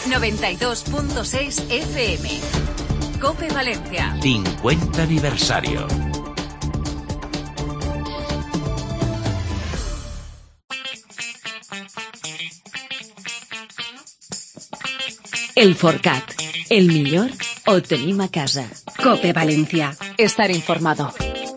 92.6 FM. COPE Valencia. 50 aniversario. El Forcat. El millor ho tenim a casa. COPE Valencia. Estar informado.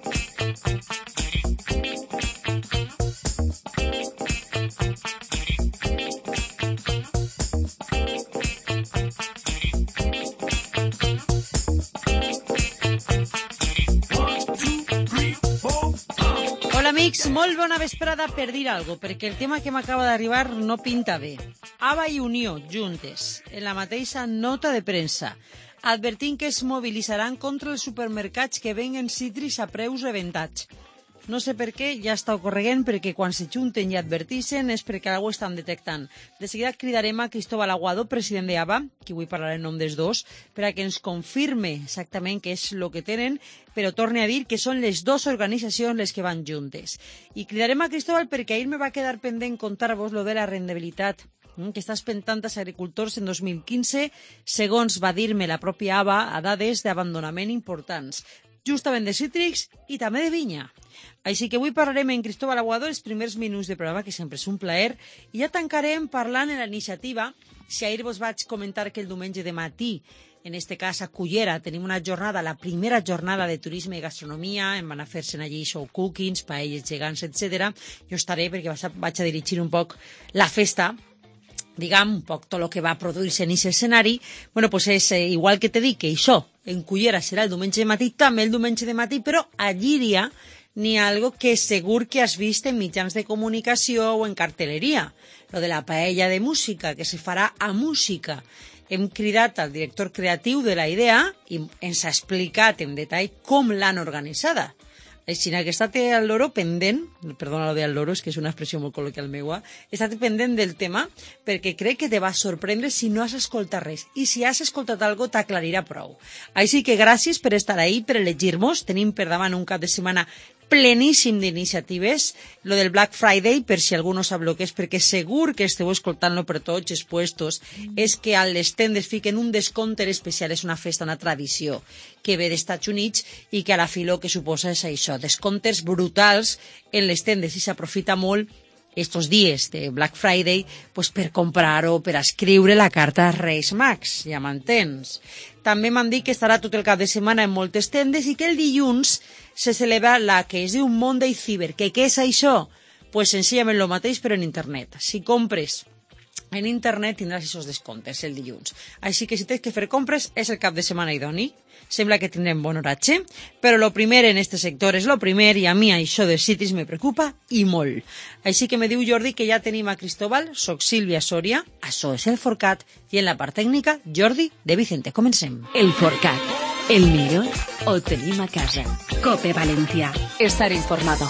Molt bona vesprada per dir alguna cosa, perquè el tema que m'acaba d'arribar no pinta bé. ABA i Unió, juntes, en la mateixa nota de premsa, advertint que es mobilitzaran contra els supermercats que venguen cítrics a preus rebentats. No sé per què, ja està ocorreguent, perquè quan se junten i advertixen és perquè algú estan detectant. De seguida cridarem a Cristóbal Aguado, president d'ABA, que avui parlarà en nom dels dos, per a que ens confirme exactament què és el que tenen, però torne a dir que són les dues organitzacions les que van juntes. I cridarem a Cristóbal perquè ahir me va quedar pendent contar-vos lo de la rendibilitat que està espentant als agricultors en 2015, segons va dir-me la pròpia ABA, a dades d'abandonament importants, justament de cítrics i també de vinya. Així que avui parlarem en Cristóbal Aguado els primers minuts de programa, que sempre és un plaer, i ja tancarem parlant en la iniciativa. Si ahir vos vaig comentar que el diumenge de matí, en este cas a Cullera, tenim una jornada, la primera jornada de turisme i gastronomia, en van a fer-se'n allí show cookings, paelles gegants, etc. Jo estaré perquè vaig a dirigir un poc la festa, diguem, un poc tot el que va produir-se en aquest escenari. Bueno, pues és igual que te dic que això en Cullera serà el diumenge de matí, també el diumenge de matí, però a Llíria n'hi ha algo que segur que has vist en mitjans de comunicació o en cartelleria, lo de la paella de música, que se farà a música. Hem cridat al director creatiu de la idea i ens ha explicat en detall com l'han organitzada. Així que estate al loro pendent, perdona lo de al loro, és que és una expressió molt col·loquial meua, estate pendent del tema perquè crec que te va sorprendre si no has escoltat res. I si has escoltat algo t'aclarirà prou. Així que gràcies per estar ahí, per elegir-nos. Tenim per davant un cap de setmana pleníssim d'iniciatives. Lo del Black Friday, per si algú no sap el que és, perquè segur que esteu escoltant-lo per tots els puestos, és que a les tendes fiquen un descompte especial. És una festa, una tradició que ve d'Estats Units i que a la fi lo que suposa és això, descomptes brutals en les tendes, i s'aprofita molt estos dies de Black Friday pues, per comprar-ho, per escriure la carta als Reis Mags, ja m'entens. També m'han dit que estarà tot el cap de setmana en moltes tendes i que el dilluns se celebra la que es diu Monday Cyber. Que què és això? Pues senzillament el mateix però en internet. Si compres en internet tindràs aquests descomptes el dilluns. Així que si tens que fer compres és el cap de setmana idoni. Sembla que tindrem bon horatge, però lo primer en este sector és lo primer i a mi això de cítrics me preocupa i molt. Així que me diu Jordi que ja tenim a Cristóbal, soc Sílvia Soria, això és el Forcat i en la part tècnica Jordi de Vicente. Comencem. El Forcat. El millor ho tenim a casa. COPE Valencia. Estar informado.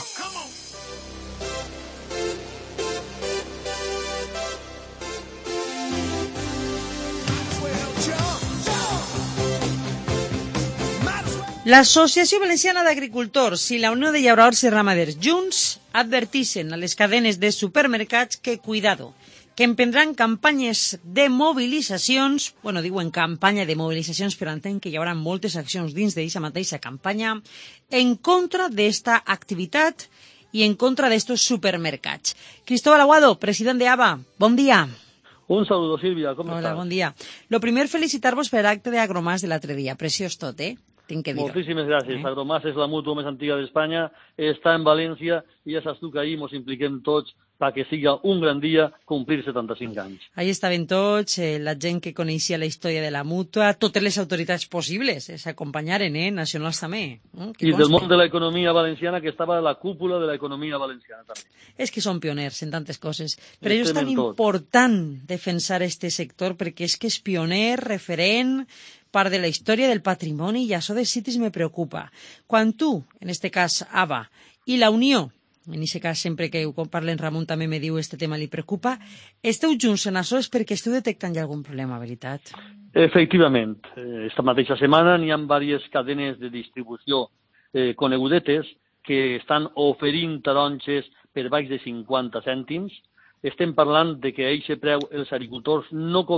L'Associació Valenciana d'Agricultors i la Unió de Llauradors i Ramaders junts advertixen a les cadenes de supermercats que, cuidado, que emprendran campanyes de mobilitzacions, diuen campanya de mobilitzacions, però entenc que hi haurà moltes accions dins d'aquesta mateixa campanya, en contra d'esta activitat i en contra d'estos supermercats. Cristóbal Aguado, president d'ABA, bon dia. Un saludo, Sílvia, com estàs? Hola, bon dia. Lo primer, felicitar-vos per l'acte d'Agromàs de l'altre dia. Preciós tot, tinc que dir-ho. Moltíssimes gràcies. Agromàs és la mútua més antiga d'Espanya, està en València i ja saps tu que ahir ens impliquem tots perquè siga un gran dia complir 75 anys. Ahí estaven tots, la gent que coneixia la història de la mútua, totes les autoritats possibles, s'acompanyaren, nacionals també. I del món de l'economia valenciana, que estava a la cúpula de l'economia valenciana també. És que són pioners en tantes coses. Per això és tan important defensar este sector, perquè és que és pioner, referent, part de la història del patrimoni, i això de citis me preocupa. Quan tu, en este cas ABA, i la Unió, en aquest cas sempre que quan parlen Ramon també me diu este tema li preocupa, esteu junts en això és perquè esteu detectant ja algun problema, veritat? Efectivament. Esta mateixa setmana n'hi ha diverses cadenes de distribució conegudetes que estan oferint taronges per baix de 50 cèntims. Estem parlant de que a aquest preu els agricultors no cobren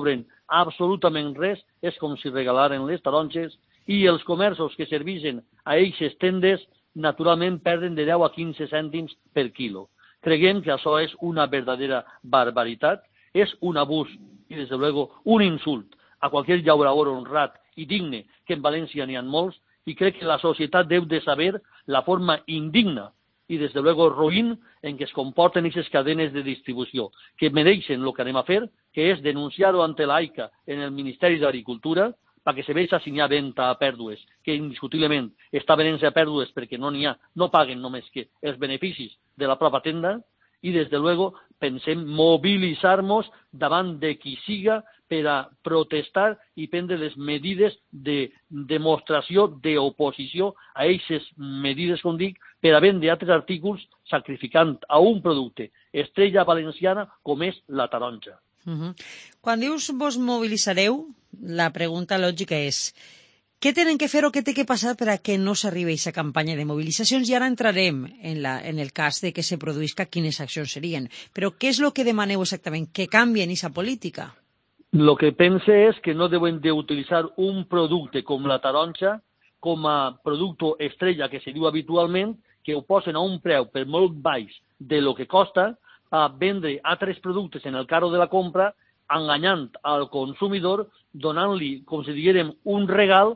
absolutament res, és com si regalaren les taronges, i els comerços que servixen a eixes tendes naturalment perden de 10 a 15 cèntims per quilo. Creiem que això és una verdadera barbaritat, és un abús i, des de luego, un insult a qualsevol llaurador honrat i digne, que en València n'hi ha molts, i crec que la societat deu de saber la forma indigna i, des de luego, ruïn en què es comporten aquestes cadenes de distribució, que mereixen el que anem a fer, que és denunciar-ho ante l'AICA en el Ministeri d'Agricultura, perquè se veja si n'hi ha venda a pèrdues, que indiscutiblement està venent-se a pèrdues perquè no n'hi ha, no paguen només que els beneficis de la pròpia tenda, i, des de luego, pensem mobilitzar-nos davant de qui siga per a protestar i prendre les medides de demostració d'oposició a aquestes medides, com dic, per a vendre altres artículs sacrificant a un producte estrella valenciana com és la taronja. Quan dius vos mobilitzareu, la pregunta lògica és: què tenen que fer o què té que passar per a que no s'arribi a aquesta campanya de mobilitzacions? I ara entrarem en el cas de que se produïsca quines accions serien. Però què és el que demaneu exactament? Que canvien aquesta política? El que pense és que no deuen d'utilitzar un producte com la taronja com a producte estrella que se diu habitualment, que ho posen a un preu per molt baix de lo que costa, a vendre altres productes en el carro de la compra, enganyant al consumidor, donant-li, com si diguérem, un regal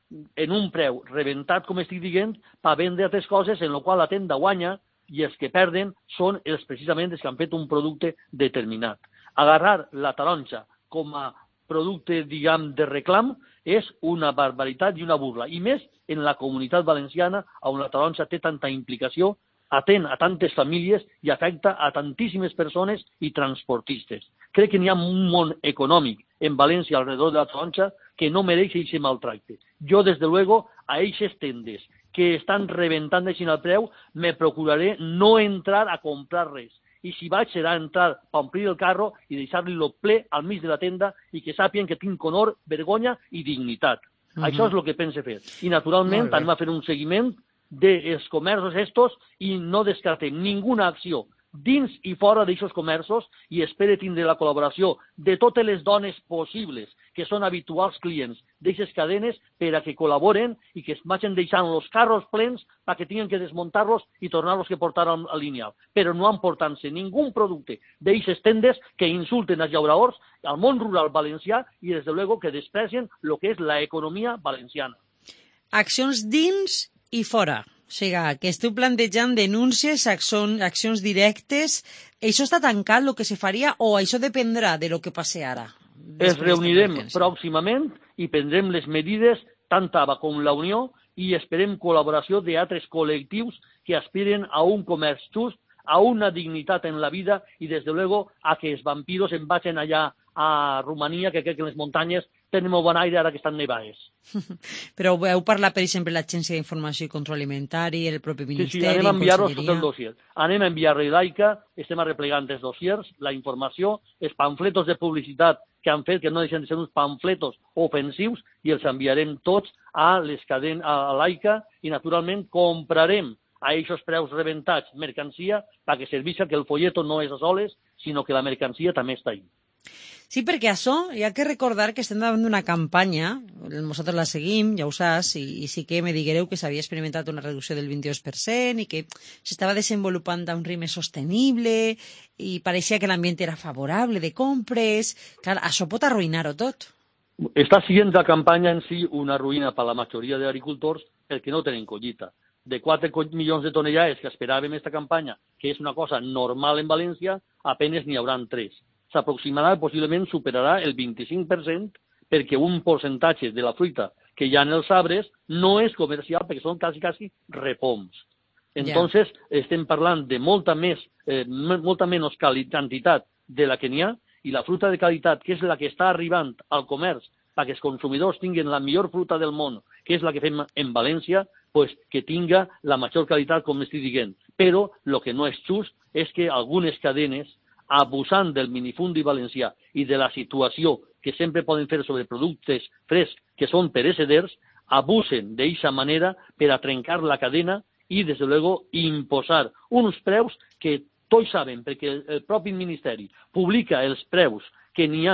en un preu rebentat, com estic dient, per vendre altres coses en el qual la tenda guanya i els que perden són precisament els que han fet un producte determinat. Agarrar la taronja com a producte, diguem, de reclam és una barbaritat i una burla, i més en la comunitat valenciana, on la taronja té tanta implicació, atén a tantes famílies i afecta a tantíssimes persones i transportistes. Crec que n'hi ha un món econòmic en València alrededor de la taronja que no mereix aquest maltracte. Jo, des de luego, a aquestes tendes que estan rebentant així el preu, me procuraré no entrar a comprar res. I si vaig serà entrar per omplir el carro i deixar-li-lo ple al mig de la tenda i que sàpien que tinc honor, vergonya i dignitat. Això és el que pense fer. I, naturalment, anem a fer un seguiment dels comerços estos i no descartem ninguna acció dins i fora d'aquests comerços i espero tindre la col·laboració de totes les dones possibles que són habituals clients d'aquestes cadenes per a que col·laboren i que es vagin deixant els carros plens perquè tinguin que desmuntar-los i tornar-los que portar al lineal. Però no emportant-se ningú producte d'aquestes tendes que insulten els llauradors, al món rural valencià i, des de luego, que desprecien el que és l'economia valenciana. Accions dins i fora. O sigui, que esteu plantejant denúncies, accions directes. Això està tancat, el que se faria, o això dependrà de lo que passi ara? Es reunirem pròximament i prendrem les medides, tant ABA com la Unió, i esperem col·laboració d'altres col·lectius que aspiren a un comerç just, a una dignitat en la vida i, des de luego, a que els vampiros en vagin allà a Romania, que crec que en les muntanyes tenen molt bon aire ara que estan nevades. Però heu parlat, per exemple, l'Agència d'Informació i Control Alimentari, el propi Ministeri, Sí, anem a enviar-los tot el dossier. Anem a enviar-li l'AICA, estem arreplegant els dossiers, la informació, els pamfletos de publicitat que han fet, que no deixen de ser uns pamfletos ofensius, i els enviarem tots a l'AICA i, naturalment, comprarem a aquests preus rebentats mercancia perquè serveixi que el folleto no és a soles, sinó que la mercancia també està ahí. Sí, perquè això, hi ha que recordar que estem davant d'una campanya, nosaltres la seguim, ja ho saps, i sí que me diguereu que s'havia experimentat una reducció del 22% i que s'estava desenvolupant a un ritme sostenible i pareixia que l'ambient era favorable de compres. Clar, això pot arruïnar-ho tot. Està sent la campanya en si una ruïna per la majoria d'agricultors perquè no tenen collita. De 4 milions de tonellades que esperàvem aquesta campanya, que és una cosa normal en València, apenas n'hi haurà 3. S'aproximarà, possiblement superarà el 25%, perquè un percentatge de la fruita que hi ha en els arbres no és comercial perquè són quasi repoms. Entonces, estem parlant de molta menys quantitat de la que n'hi ha, i la fruita de qualitat, que és la que està arribant al comerç perquè els consumidors tinguin la millor fruita del món, que és la que fem en València, pues que tinga la major qualitat, com estic dient. Però el que no és just és que algunes cadenes, abusant del minifundi valencià i de la situació que sempre poden fer sobre productes frescs que són pereceders, abusen d'aquesta manera per a trencar la cadena i, des de luego, imposar uns preus que tots saben, perquè el propi Ministeri publica els preus que n'hi ha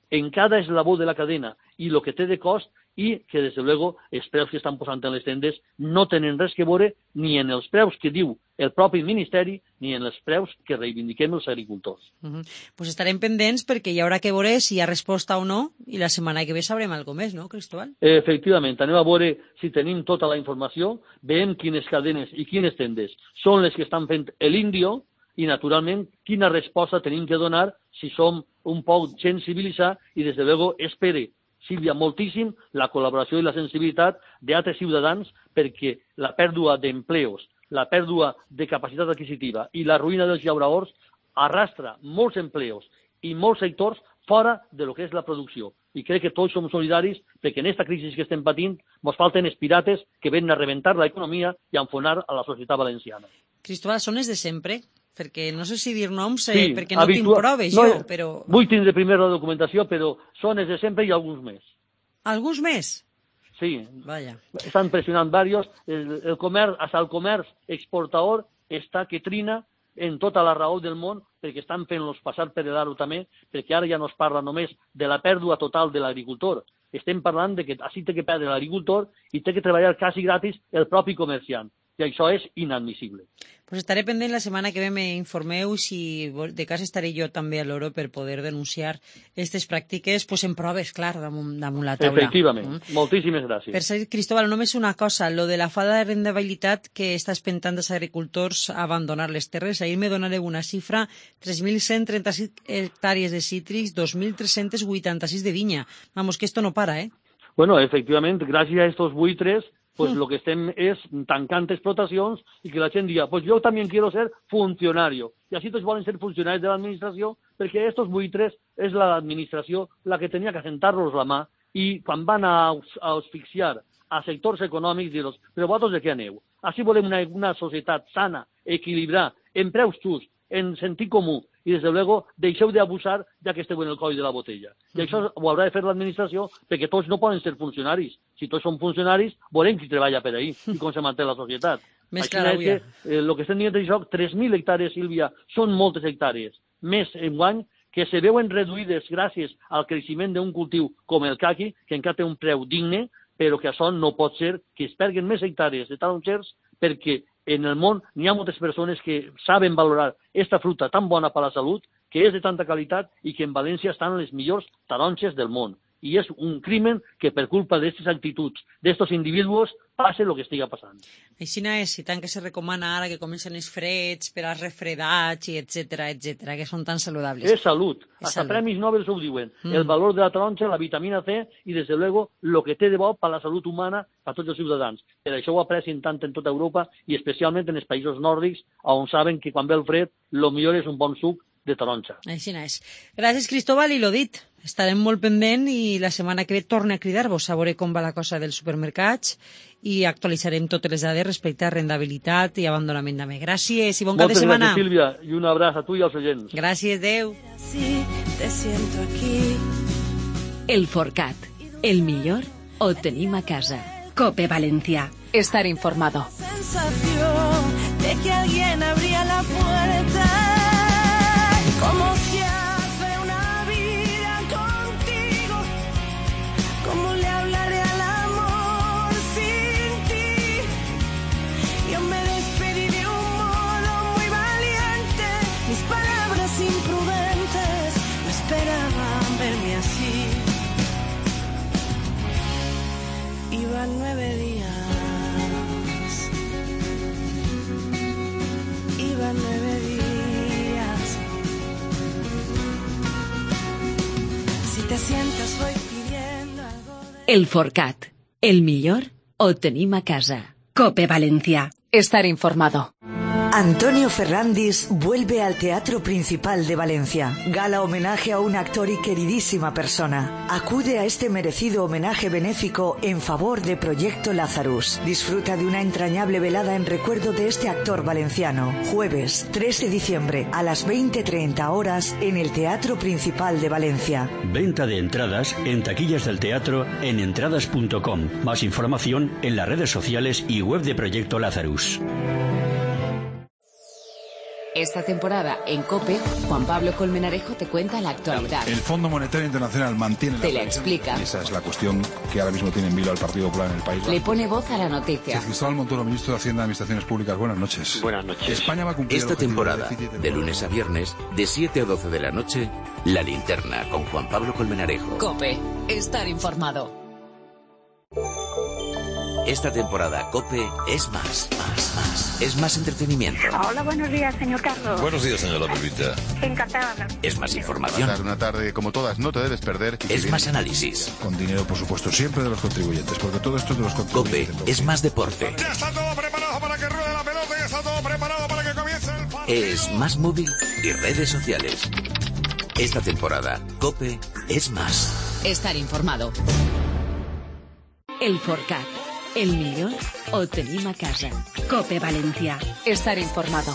en cada eslabó de la cadena i el que té de cost, i que, des de luego, els preus que estan posant en les tendes no tenen res que veure ni en els preus que diu el propi Ministeri ni en els preus que reivindiquem els agricultors. Pues estarem pendents perquè hi haurà que veure si hi ha resposta o no i la setmana que ve sabrem alguna més, no, Cristóbal? Efectivament, anem a veure si tenim tota la informació, veiem quines cadenes i quines tendes són les que estan fent l'índio i, naturalment, quina resposta tenim que donar si som un poc gent civilitzada i, des de luego, espere Sílvia, moltíssim la col·laboració i la sensibilitat d'altres ciutadans perquè la pèrdua d'empleos, la pèrdua de capacitat adquisitiva i la ruïna dels llauradors arrastra molts empleos i molts sectors fora de lo que és la producció. I crec que tots som solidaris perquè en aquesta crisi que estem patint ens falten els pirates que venen a rebentar l'economia i a enfonar a la societat valenciana. Cristóbal, són els de sempre? Perquè no sé si dir noms, perquè no tinc proves jo, però... Vull tindre primer la documentació, però són els de sempre i alguns més. Alguns més? Sí. Vaya. Estan pressionant diversos. El comerç exportador està que trina en tota la raó del món perquè estan fent-los passar per l'aro també, perquè ara ja no es parla només de la pèrdua total de l'agricultor. Estem parlant de que així té que perdre l'agricultor i té que treballar quasi gratis el propi comerciant. I això és inadmissible. Pues estaré pendent la setmana que ve, m'informeu si de cas estaré jo també a l'Oro per poder denunciar aquestes pràctiques pues en proves, clar, damunt la taula. Efectivament, moltíssimes gràcies. Per ser, Cristóbal, només una cosa, lo de la falta de rendibilitat que està espentant els agricultors a abandonar les terres. Ahir me donareu una xifra, 3.136 hectàrees de cítrics, 2.386 de vinya. Vamos, que esto no para, ¿eh? Bueno, efectivament, gràcies a estos buitres, pues lo que estem és tancant explotacions i que la gent diga, pues yo también quiero ser funcionario. I així tots volen ser funcionaris de l'administració perquè estos buitres és l'administració la que tenia que sentar-los la mà i quan van a asfixiar a sectors econòmics dir-los, però vosaltres de què aneu? Així volem una societat sana, equilibrada, en preus justos, en sentit comú, i des de luego deixeu d'abusar ja que esteu en el coll de la botella. I això ho haurà de fer l'administració perquè tots no poden ser funcionaris. Si tots són funcionaris, veurem qui treballa per ahí i com se manté la societat. Més clar avui. El que estem dient d'això, 3.000 hectàrees, Sílvia, són moltes hectàrees. Més enguany que se veuen reduïdes gràcies al creixement d'un cultiu com el caqui, que encara té un preu digne, però que això no pot ser que es perguen més hectàrees de taronxers perquè en el món n'hi ha moltes persones que saben valorar aquesta fruta tan bona per a la salut, que és de tanta qualitat i que en València estan les millors taronges del món. I és un crimen que per culpa d'aquestes actituds, d'aquests individus, passe el que estiga passant. Així és, i tant que se recomana ara que comencen els freds per als refredats, i etcètera, que són tan saludables. És salut. Hasta premis Nobel ho diuen. El valor de la taronja, la vitamina C i, des de luego, el que té de bo per a la salut humana a tots els ciutadans. Per això ho aprecien tant en tota Europa i especialment en els països nòrdics, on saben que quan ve el fred, el millor és un bon suc de taronja. Així és. Gràcies, Cristóbal, i lo dit. Estarem molt pendent i la setmana que ve torna a cridar-vos a veure com va la cosa dels supermercats i actualitzarem totes les dades respecte a rendabilitat i abandonament també. Gràcies i bon cap de setmana. Moltes gràcies, Sílvia, i un abraç a tu i als oients. Gràcies, adeu. El Forcat. El millor ho tenim a casa. COPE Valencia. Estar informado. Sensación de que alguien abría la puerta. ¿Cómo se hace una vida contigo? ¿Cómo le hablaré al amor sin ti? Yo me despedí de un modo muy valiente. Mis palabras imprudentes no esperaban verme así. Iban 9 días. Iban 9 días. Te sientes, voy pidiendo algo de... El Forcat. El millor ho tenim a casa. COPE Valencia. Estar informado. Antonio Ferrandis vuelve al Teatro Principal de Valencia. Gala homenaje a un actor y queridísima persona. Acude a este merecido homenaje benéfico en favor de Proyecto Lazarus. Disfruta de una entrañable velada en recuerdo de este actor valenciano. Jueves 3 de diciembre a las 20:30 horas en el Teatro Principal de Valencia. Venta de entradas en taquillas del teatro en entradas.com. Más información en las redes sociales y web de Proyecto Lazarus. Esta temporada en COPE, Juan Pablo Colmenarejo te cuenta la actualidad. El Fondo Monetario Internacional mantiene Te la explica. Y esa es la cuestión que ahora mismo tiene en vilo al Partido Popular en el país. Le pone voz a la noticia. Cristóbal Montoro, ministro de Hacienda y Administraciones Públicas. Buenas noches. Buenas noches. España va a cumplir Esta temporada, de lunes a viernes, de 7 a 12 de la noche, La Linterna con Juan Pablo Colmenarejo. COPE. Estar informado. Esta temporada COPE es más. Es más entretenimiento. Hola, buenos días, señor Carlos. Buenos días, señora Pepita. Encantada de hablar. Es más información. Una tarde como todas, no te debes perder. Es más análisis. Con dinero, por supuesto, siempre de los contribuyentes, porque todo esto es de los COPE contribuyentes. es más deporte. Ya está todo preparado para que ruede la pelota y está todo preparado para que comience el partido. Es más móvil y redes sociales. Esta temporada, COPE es más. Estar informado. El Forcat. El millor ho tenim a casa. COPE Valencia. Estar informado.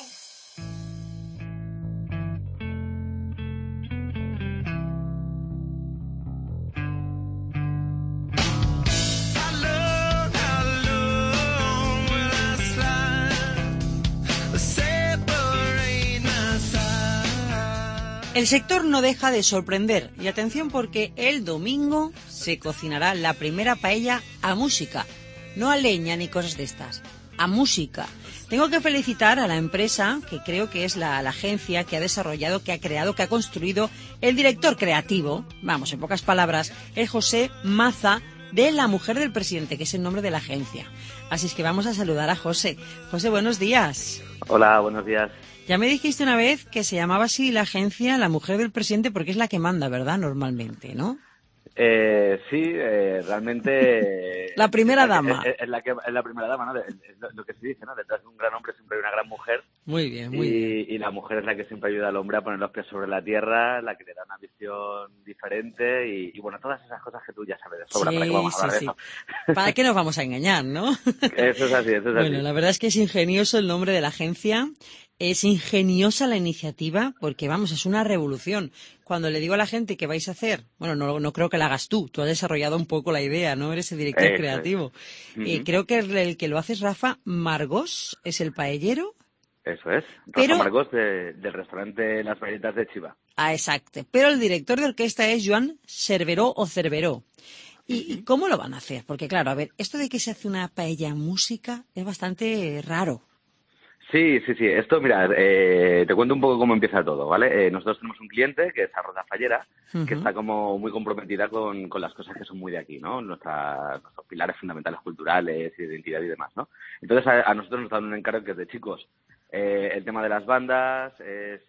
El sector no deja de sorprender. Y atención porque el domingo se cocinará la primera paella a música. No a leña ni cosas de estas. A música. Tengo que felicitar a la empresa, que creo que es la agencia que ha desarrollado, que ha creado, que ha construido el director creativo. Vamos, en pocas palabras, es José Maza, de La Mujer del Presidente, que es el nombre de la agencia. Así es que vamos a saludar a José. José, buenos días. Hola, buenos días. Ya me dijiste una vez que se llamaba así la agencia La Mujer del Presidente porque es la que manda, ¿verdad? Normalmente, ¿no? Sí, realmente... La primera dama. Es la primera dama, ¿no? Es lo que se dice, ¿no? Detrás de un gran hombre siempre hay una gran mujer. Muy bien, muy bien. Y la mujer es la que siempre ayuda al hombre a poner los pies sobre la tierra, la que le da una visión diferente y bueno, todas esas cosas que tú ya sabes de sobra. Sí, ¿Para qué vamos a hablar de eso? ¿Para qué nos vamos a engañar, no? Eso es así, eso es así. Bueno, la verdad es que es ingenioso el nombre de la agencia. Es ingeniosa la iniciativa porque, vamos, es una revolución. Cuando le digo a la gente que vais a hacer, bueno, no creo que la hagas tú has desarrollado un poco la idea, ¿no? Eres el director creativo. Creo que el que lo hace es Rafa Margós, es el paellero. Eso es, Pero... Rafa Margós del restaurante Las Paelletas de Chiva. Ah, exacto. Pero el director de orquesta es Joan Cerveró o Cerveró. ¿Y cómo lo van a hacer? Porque, claro, a ver, esto de que se hace una paella en música es bastante raro. Sí. Esto, mira, te cuento un poco cómo empieza todo, ¿vale? Nosotros tenemos un cliente que es Arroz Fallera, que está como muy comprometida con las cosas que son muy de aquí, ¿no? Nuestros pilares fundamentales culturales, identidad y demás, ¿no? Entonces a nosotros nos dan un encargo que es de chicos. El tema de las bandas es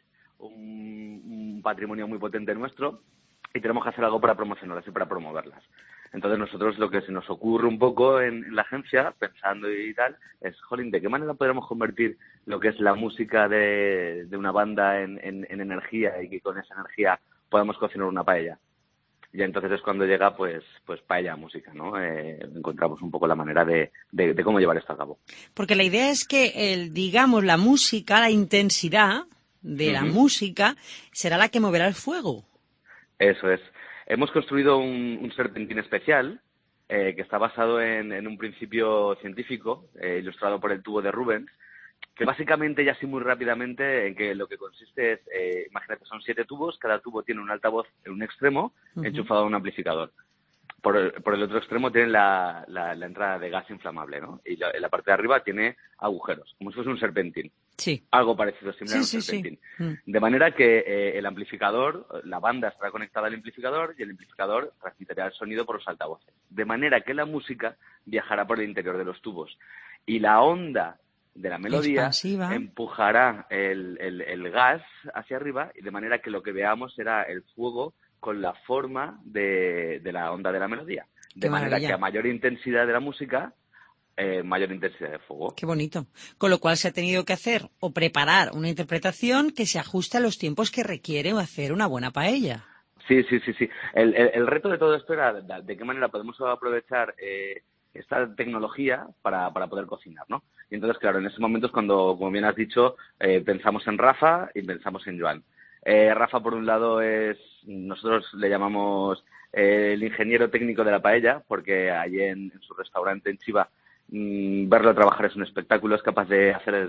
un patrimonio muy potente nuestro y tenemos que hacer algo para promocionarlas y para promoverlas. Entonces nosotros lo que se nos ocurre un poco en la agencia, pensando y tal, es, jolín, ¿de qué manera podríamos convertir lo que es la música de una banda en energía y que con esa energía podamos cocinar una paella? Y entonces es cuando llega, pues paella música, ¿no? Encontramos un poco la manera de cómo llevar esto a cabo. Porque la idea es que, digamos, la música, la intensidad de la música será la que moverá el fuego. Eso es. Hemos construido un serpentín especial que está basado en un principio científico ilustrado por el tubo de Rubens, que básicamente, y así muy rápidamente, en que lo que consiste es, imagínate, son 7 tubos, cada tubo tiene un altavoz en un extremo enchufado a un amplificador. Por el otro extremo tiene la entrada de gas inflamable, ¿no? Y la parte de arriba tiene agujeros, como si fuese un serpentín. Sí. Algo parecido, similar a un serpentín. Sí. De manera que el amplificador, la banda estará conectada al amplificador y el amplificador transmitirá el sonido por los altavoces. De manera que la música viajará por el interior de los tubos. Y la onda de la melodía expansiva empujará el gas hacia arriba, y de manera que lo que veamos será el fuego con la forma de la onda de la melodía. De manera que a mayor intensidad de la música, mayor intensidad de fuego. Qué bonito. Con lo cual se ha tenido que hacer o preparar una interpretación que se ajuste a los tiempos que requiere hacer una buena paella. Sí. El reto de todo esto era de qué manera podemos aprovechar esta tecnología para poder cocinar, ¿no? Y entonces, claro, en ese momento es cuando, como bien has dicho, pensamos en Rafa y pensamos en Joan. Rafa, por un lado, nosotros le llamamos el ingeniero técnico de la paella, porque allí en su restaurante en Chiva, verlo trabajar es un espectáculo, es capaz de hacer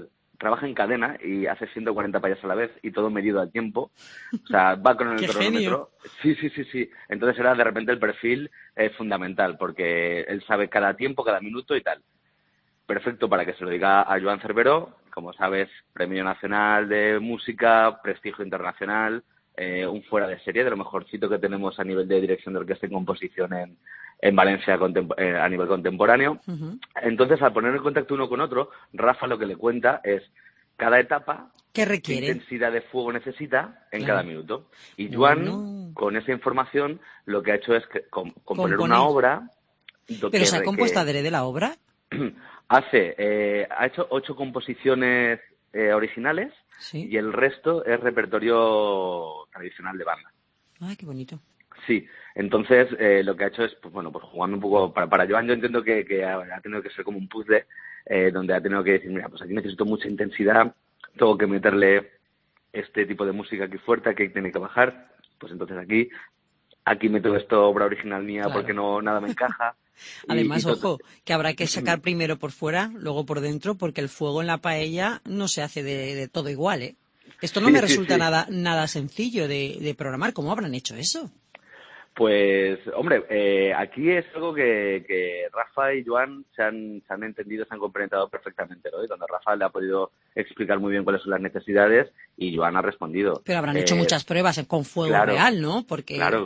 trabaja en cadena y hace 140 payas a la vez y todo medido al tiempo. O sea, va con el cronómetro. Sí. Entonces era de repente el perfil fundamental, porque él sabe cada tiempo, cada minuto y tal. Perfecto para que se lo diga a Joan Cerveró, como sabes, Premio Nacional de Música, prestigio internacional, un fuera de serie, de lo mejorcito que tenemos a nivel de dirección de orquesta y composición en Valencia a nivel contemporáneo. Uh-huh. Entonces, al poner en contacto uno con otro, Rafa lo que le cuenta es cada etapa, ¿qué requiere? ¿Qué intensidad de fuego necesita en cada minuto? Y Joan, con esa información, lo que ha hecho es componer una obra... ¿Pero se ha compuesto adrede la obra? Ha hecho 8 composiciones originales, ¿sí? Y el resto es repertorio tradicional de banda. ¡Ay, qué bonito! Sí, entonces lo que ha hecho es, pues jugando un poco... Para Joan yo entiendo que ha tenido que ser como un puzzle, donde ha tenido que decir, mira, pues aquí necesito mucha intensidad, tengo que meterle este tipo de música aquí fuerte, aquí tiene que bajar, pues entonces aquí meto esta obra original mía, claro, porque nada me encaja. Además, ojo, que habrá que sacar primero por fuera, luego por dentro, porque el fuego en la paella no se hace de todo igual, ¿eh? Esto no me resulta nada sencillo de programar. ¿Cómo habrán hecho eso? Pues, hombre, aquí es algo que Rafa y Joan se han entendido, se han complementado perfectamente, ¿no? Y donde Rafa le ha podido explicar muy bien cuáles son las necesidades y Joan ha respondido. Pero habrán hecho muchas pruebas con fuego real, ¿no? Porque... Claro.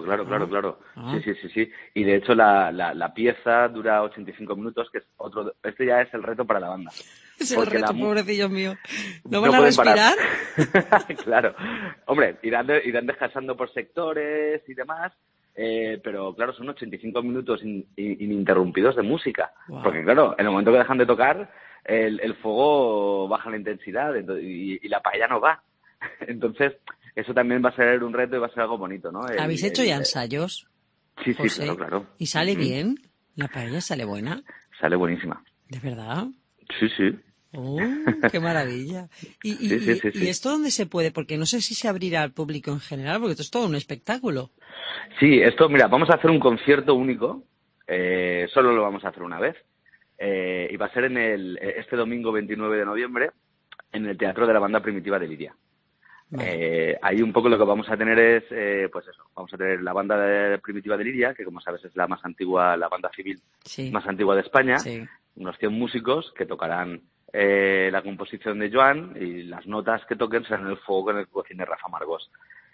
Sí. Y de hecho la pieza dura 85 minutos, que es este ya es el reto para la banda. Es el reto, pobrecillos míos. ¿No van a respirar? Claro. Hombre, irán descansando por sectores y demás. Pero claro, son 85 minutos ininterrumpidos de música. Wow. Porque claro, en el momento que dejan de tocar, el fuego baja la intensidad y la paella no va. Entonces, eso también va a ser un reto y va a ser algo bonito, ¿no? ¿Habéis hecho ya ensayos? Sí, claro. ¿Y sale bien? ¿La paella sale buena? Sale buenísima. ¿De verdad? Sí. ¡Oh, qué maravilla! ¿Y esto dónde se puede? Porque no sé si se abrirá al público en general, porque esto es todo un espectáculo. Sí, mira, vamos a hacer un concierto único, solo lo vamos a hacer una vez, y va a ser este domingo 29 de noviembre en el Teatro de la Banda Primitiva de Liria. Vale. Ahí un poco lo que vamos a tener es, pues eso, vamos a tener la Banda Primitiva de Liria, que como sabes es la más antigua, la banda civil más antigua de España, unos 100 músicos que tocarán la composición de Joan y las notas que toquen serán el fuego con el que cocine Rafa Margós.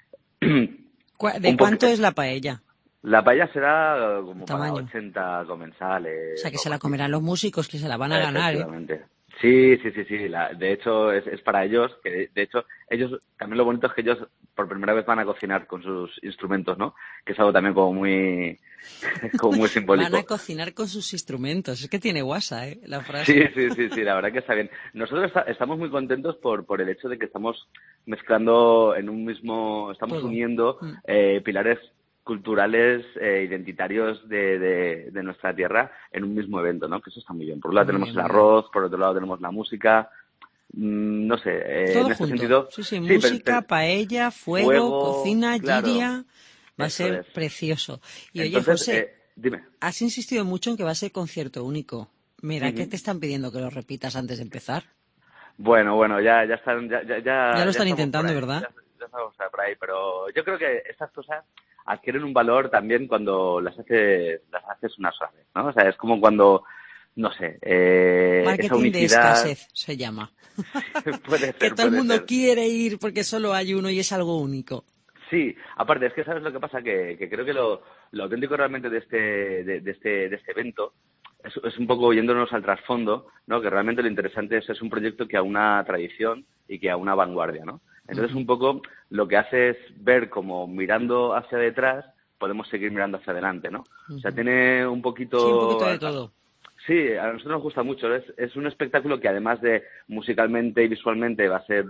¿De cuánto es la paella? La paella será como para 80 comensales. O sea, que se la comerán los músicos, que se la van a ganar, ¿eh? Sí. De hecho, es para ellos, que de hecho, ellos, también lo bonito es que ellos por primera vez van a cocinar con sus instrumentos, ¿no? Que es algo también como muy simbólico. Van a cocinar con sus instrumentos. Es que tiene guasa, la frase. Sí, la verdad que está bien. Nosotros estamos muy contentos por el hecho de que estamos mezclando estamos uniendo pilares culturales, identitarios de nuestra tierra en un mismo evento, ¿no? Que eso está muy bien. Por un lado tenemos el arroz, por otro lado tenemos la música, no sé, todo en este junto. Sentido... Sí, música, paella, fuego, cocina, giria... Va a ser precioso. Y entonces, oye, José, dime. Has insistido mucho en que va a ser concierto único. Mira, ¿qué te están pidiendo que lo repitas antes de empezar? Bueno, ya están... Ya lo están intentando, ¿verdad? Ya estamos por ahí, pero yo creo que estas cosas adquieren un valor también cuando las haces una sola vez, ¿no? O sea, es como cuando, no sé, marketing esa unicidad... de escasez se llama. Puede ser, que todo el mundo quiere ir porque solo hay uno y es algo único. Sí, aparte, es que ¿sabes lo que pasa? Que creo que lo auténtico realmente de este evento es un poco yéndonos al trasfondo, ¿no? Que realmente lo interesante es un proyecto que aúna tradición y que aúna vanguardia, ¿no? Entonces, un poco lo que hace es ver como mirando hacia detrás podemos seguir mirando hacia adelante, ¿no? O sea, tiene un poquito... Sí, un poquito de todo. Sí, a nosotros nos gusta mucho. Es un espectáculo que además de musicalmente y visualmente va a ser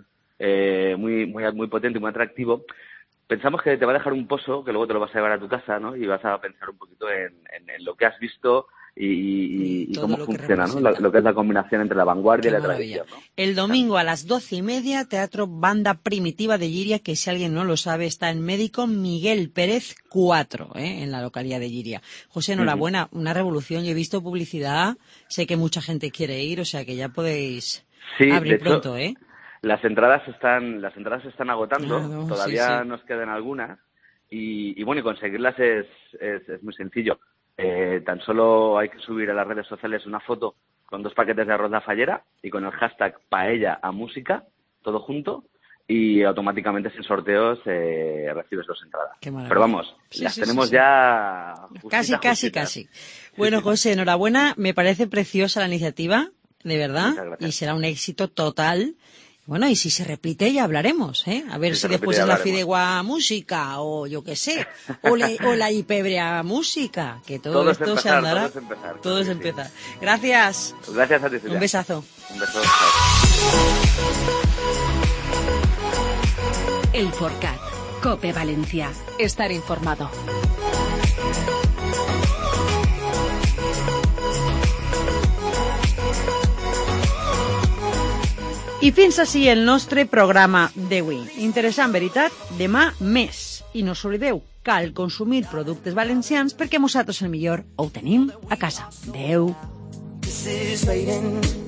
muy potente y muy atractivo. Pensamos que te va a dejar un pozo que luego te lo vas a llevar a tu casa, ¿no? Y vas a pensar un poquito en lo que has visto y cómo funciona, ¿no? Lo que es la combinación entre la vanguardia y la tradición, ¿no? El domingo a las 12:30, Teatro Banda Primitiva de Lliria, que si alguien no lo sabe, está en Médico Miguel Pérez 4, en la localidad de Lliria. José, enhorabuena, una revolución. Yo he visto publicidad, sé que mucha gente quiere ir, o sea que ya podéis Sí, abrir de pronto, hecho, las entradas se están agotando, Claro, todavía sí. nos quedan algunas y bueno, y conseguirlas es muy sencillo. Tan solo hay que subir a las redes sociales una foto con 2 paquetes de arroz de fallera y con el hashtag paella a música, todo junto, y automáticamente sin sorteos recibes 2 entradas. Pero vamos, las tenemos ya Casi. Bueno, José, enhorabuena, me parece preciosa la iniciativa, de verdad, y será un éxito total. Bueno, y si se repite ya hablaremos, A ver si después es la Fidegua Música, o yo qué sé, o la Ipebrea Música, que todo esto se andará. Todo es empezar. Gracias. Gracias a ti, Silvia. Un besazo. Un beso. El Forcat. COPE Valencia. Estar informado. I fins així el nostre programa d'avui. Interessant, veritat? Demà més. I no us oblideu, cal consumir productes valencians perquè nosaltres el millor ho tenim a casa. Adeu.